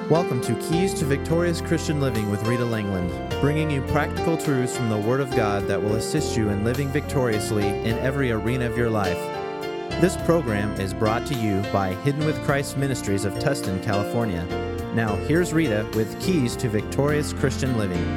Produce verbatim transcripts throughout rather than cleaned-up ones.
Welcome to Keys to Victorious Christian Living with Rita Langland, bringing you practical truths from the Word of God that will assist you in living victoriously in every arena of your life. This program is brought to you by Hidden with Christ Ministries of Tustin, California. Now, here's Rita with Keys to Victorious Christian Living.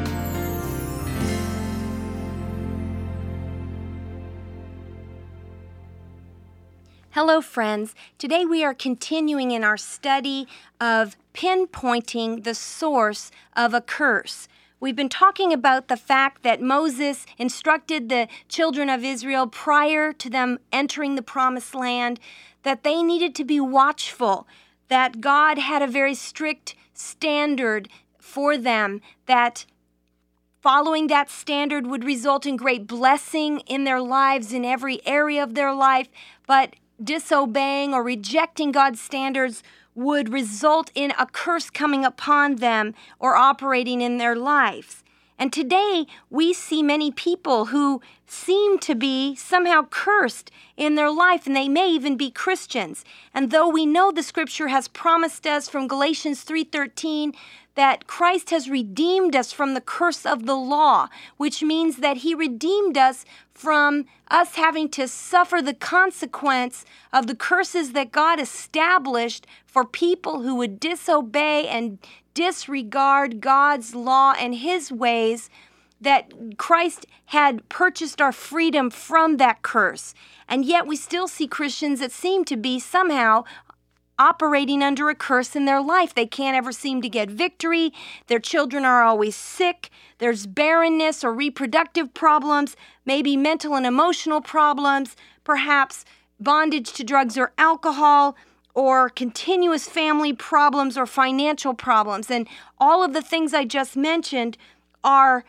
Hello, friends. Today we are continuing in our study of pinpointing the source of a curse. We've been talking about the fact that Moses instructed the children of Israel prior to them entering the promised land that they needed to be watchful, that God had a very strict standard for them, that following that standard would result in great blessing in their lives in every area of their life, but disobeying or rejecting God's standards would result in a curse coming upon them or operating in their lives. And today we see many people who seem to be somehow cursed in their life, and they may even be Christians. And though we know the scripture has promised us from Galatians three thirteen that Christ has redeemed us from the curse of the law, which means that he redeemed us from us having to suffer the consequence of the curses that God established for people who would disobey and disregard God's law and his ways, that Christ had purchased our freedom from that curse. And yet we still see Christians that seem to be somehow operating under a curse in their life. They can't ever seem to get victory. Their children are always sick. There's barrenness or reproductive problems, maybe mental and emotional problems, perhaps bondage to drugs or alcohol, or continuous family problems or financial problems. And all of the things I just mentioned are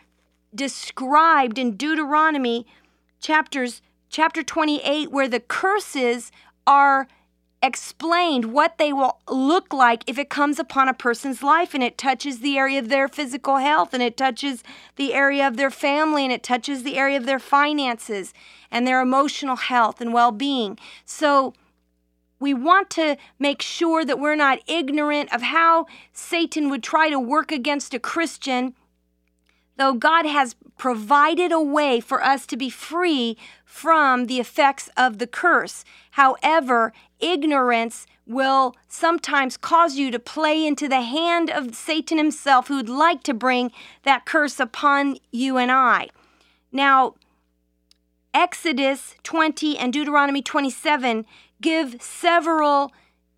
described in Deuteronomy chapters, chapter twenty-eight, where the curses are explained, what they will look like if it comes upon a person's life, and it touches the area of their physical health, and it touches the area of their family, and it touches the area of their finances and their emotional health and well-being. So we want to make sure that we're not ignorant of how Satan would try to work against a Christian, though God has provided a way for us to be free from the effects of the curse. However, ignorance will sometimes cause you to play into the hand of Satan himself, who would like to bring that curse upon you and I. Now, Exodus twenty and Deuteronomy twenty-seven give several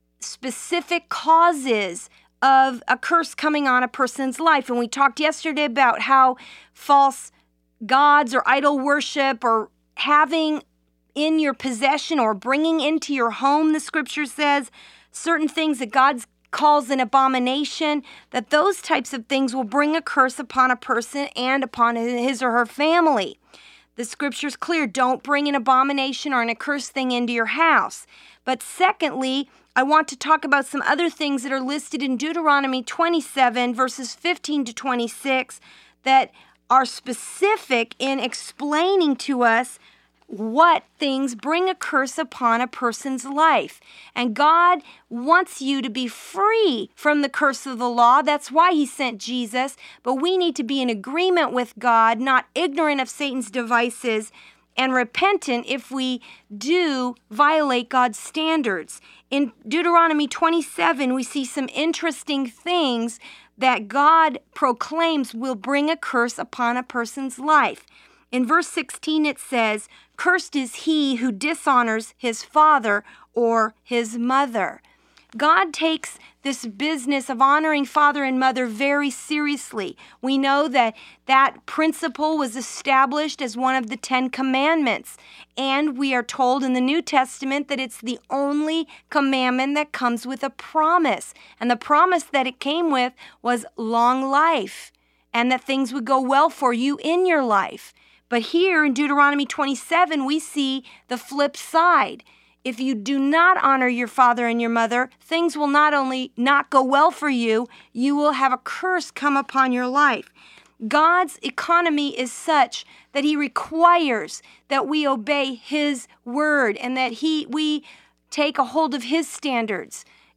specific causes of a curse coming on a person's life. And we talked yesterday about how false gods or idol worship or having in your possession or bringing into your home, the scripture says, certain things that God calls an abomination, that those types of things will bring a curse upon a person and upon his or her family. The scripture's clear. Don't bring an abomination or an accursed thing into your house. But secondly, I want to talk about some other things that are listed in Deuteronomy twenty-seven, verses fifteen to twenty-six, that are specific in explaining to us what things bring a curse upon a person's life. And God wants you to be free from the curse of the law. That's why he sent Jesus. But we need to be in agreement with God, not ignorant of Satan's devices, and repentant if we do violate God's standards. In Deuteronomy twenty-seven, we see some interesting things that God proclaims will bring a curse upon a person's life. In verse sixteen, it says, "Cursed is he who dishonors his father or his mother." God takes this business of honoring father and mother very seriously. We know that that principle was established as one of the Ten Commandments. And we are told in the New Testament that it's the only commandment that comes with a promise. And the promise that it came with was long life, and that things would go well for you in your life. But here in Deuteronomy twenty-seven, we see the flip side. If you do not honor your father and your mother, things will not only not go well for you, you will have a curse come upon your life. God's economy is such that he requires that we obey his word and that he we take a hold of his standards.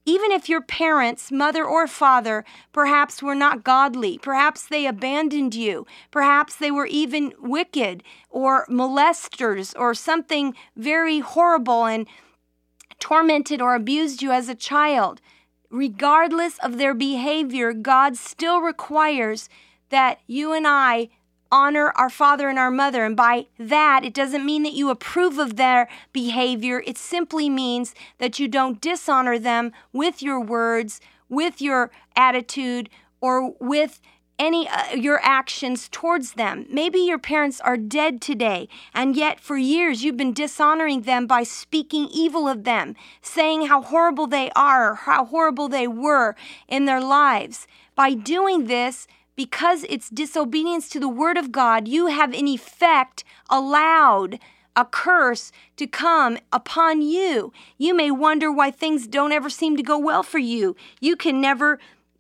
Even if your parents, mother or father, perhaps were not godly, perhaps they abandoned you, perhaps they were even wicked or molesters or something very horrible and tormented or abused you as a child, regardless of their behavior, God still requires that you and I honor our father and our mother. And by that, it doesn't mean that you approve of their behavior. It simply means that you don't dishonor them with your words, with your attitude, or with any uh, your actions towards them. Maybe your parents are dead today, and yet for years you've been dishonoring them by speaking evil of them, saying how horrible they are, or how horrible they were in their lives. By doing this, because it's disobedience to the word of God, you have in effect allowed a curse to come upon you. You may wonder why things don't ever seem to go well for you. You can never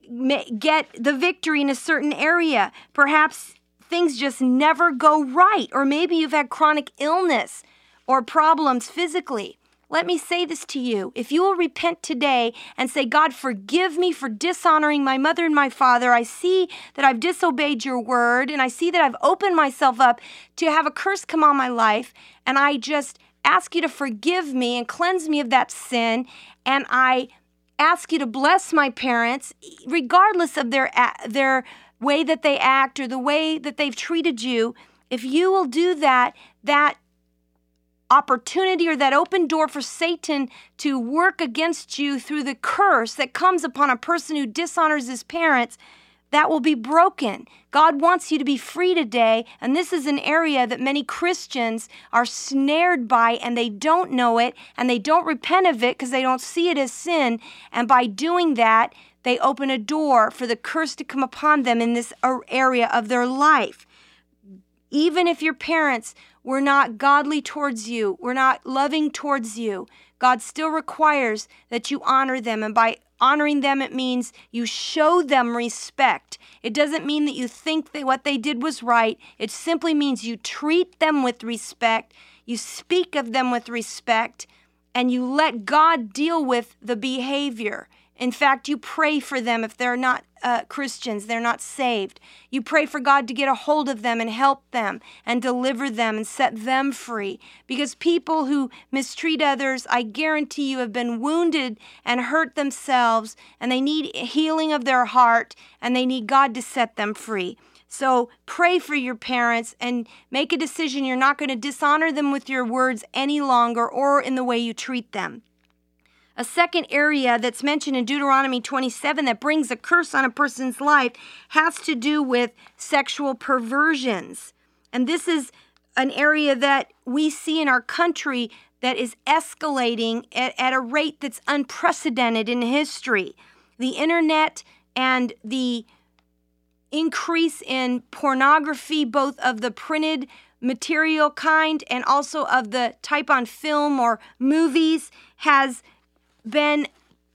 get the victory in a certain area. Perhaps things just never go right, or maybe you've had chronic illness or problems physically. Let me say this to you. If you will repent today and say, God, forgive me for dishonoring my mother and my father. I see that I've disobeyed your word, and I see that I've opened myself up to have a curse come on my life, and I just ask you to forgive me and cleanse me of that sin, and I ask you to bless my parents, regardless of their their way that they act or the way that they've treated you. If you will do that, that opportunity or that open door for Satan to work against you through the curse that comes upon a person who dishonors his parents, that will be broken. God wants you to be free today, and this is an area that many Christians are snared by, and they don't know it, and they don't repent of it because they don't see it as sin, and by doing that, they open a door for the curse to come upon them in this area of their life. Even if your parents were not godly towards you, were not loving towards you, God still requires that you honor them, and by honoring them, it means you show them respect. It doesn't mean that you think that what they did was right. It simply means you treat them with respect, you speak of them with respect, and you let God deal with the behavior. In fact, you pray for them if they're not uh, Christians, they're not saved. You pray for God to get a hold of them and help them and deliver them and set them free. Because people who mistreat others, I guarantee you, have been wounded and hurt themselves, and they need healing of their heart, and they need God to set them free. So pray for your parents and make a decision you're not going to dishonor them with your words any longer or in the way you treat them. A second area that's mentioned in Deuteronomy twenty-seven that brings a curse on a person's life has to do with sexual perversions. And this is an area that we see in our country that is escalating at, at a rate that's unprecedented in history. The internet and the increase in pornography, both of the printed material kind and also of the type on film or movies, has been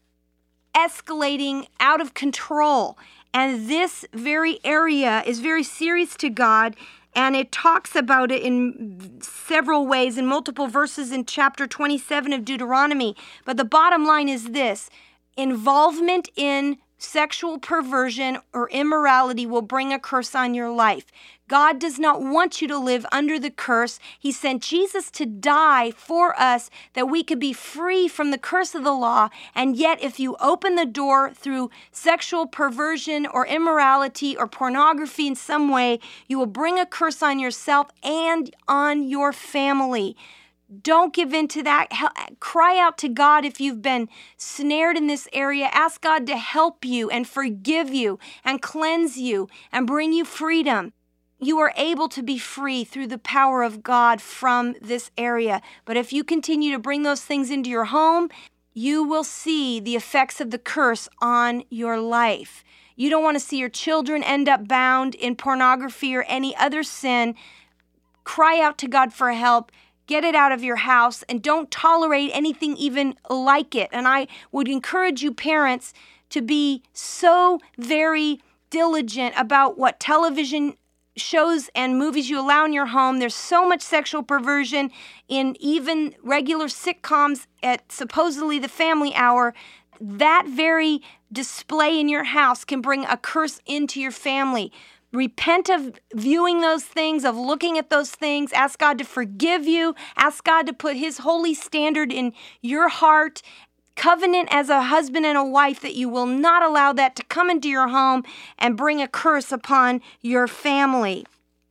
escalating out of control. And this very area is very serious to God, and it talks about it in several ways in multiple verses in chapter twenty-seven of Deuteronomy. But the bottom line is this: involvement in sexual perversion or immorality will bring a curse on your life. God does not want you to live under the curse. He sent Jesus to die for us that we could be free from the curse of the law. And yet, if you open the door through sexual perversion or immorality or pornography in some way, you will bring a curse on yourself and on your family. Don't give in to that. Cry out to God if you've been snared in this area. Ask God to help you and forgive you and cleanse you and bring you freedom. You are able to be free through the power of God from this area. But if you continue to bring those things into your home, you will see the effects of the curse on your life. You don't want to see your children end up bound in pornography or any other sin. Cry out to God for help. Get it out of your house, and don't tolerate anything even like it. And I would encourage you parents to be so very diligent about what television shows and movies you allow in your home. There's so much sexual perversion in even regular sitcoms at supposedly the family hour. that very display in your house can bring a curse into your family. Repent of viewing those things, of looking at those things. Ask God to forgive you. Ask God to put His holy standard in your heart. Covenant as a husband and a wife that you will not allow that to come into your home and bring a curse upon your family.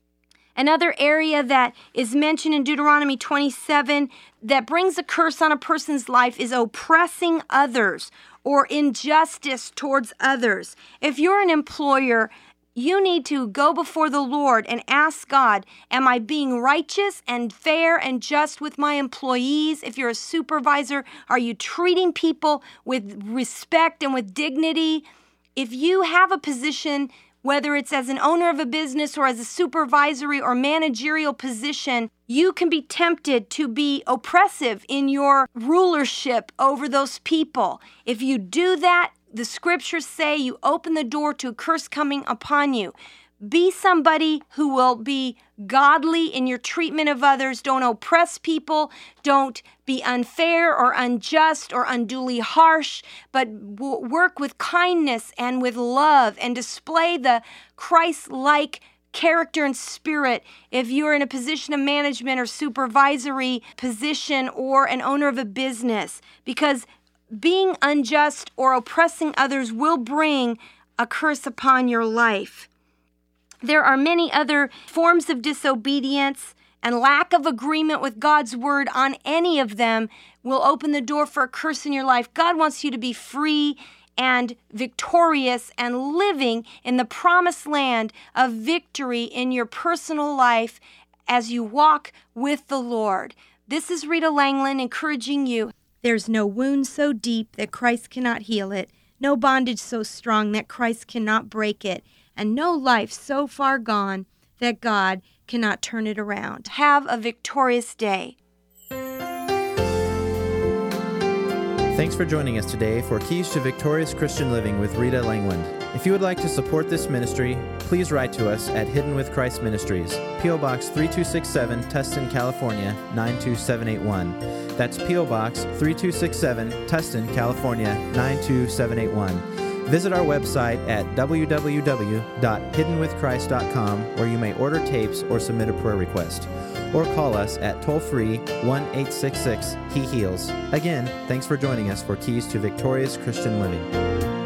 Another area that is mentioned in Deuteronomy twenty-seven that brings a curse on a person's life is oppressing others or injustice towards others. If you're an employer, you need to go before the Lord and ask God, am I being righteous and fair and just with my employees? If you're a supervisor, are you treating people with respect and with dignity? If you have a position, whether it's as an owner of a business or as a supervisory or managerial position, you can be tempted to be oppressive in your rulership over those people. If you do that, the scriptures say you open the door to a curse coming upon you. Be somebody who will be godly in your treatment of others. Don't oppress people. Don't be unfair or unjust or unduly harsh, but w- work with kindness and with love and display the Christ-like character and spirit if you're in a position of management or supervisory position or an owner of a business, because being unjust or oppressing others will bring a curse upon your life. There are many other forms of disobedience, and lack of agreement with God's word on any of them will open the door for a curse in your life. God wants you to be free and victorious and living in the promised land of victory in your personal life as you walk with the Lord. This is Rita Langland encouraging you. There's no wound so deep that Christ cannot heal it, no bondage so strong that Christ cannot break it, and no life so far gone that God cannot turn it around. Have a victorious day. Thanks for joining us today for Keys to Victorious Christian Living with Rita Langland. If you would like to support this ministry, please write to us at Hidden with Christ Ministries, P O Box three two six seven, Tustin, California, nine two seven eight one. That's P O Box three two six seven, Tustin, California, nine two seven eight one. Visit our website at w w w dot hidden with christ dot com, where you may order tapes or submit a prayer request. Or call us at toll-free one eight six six, He Heals. Again, thanks for joining us for Keys to Victorious Christian Living.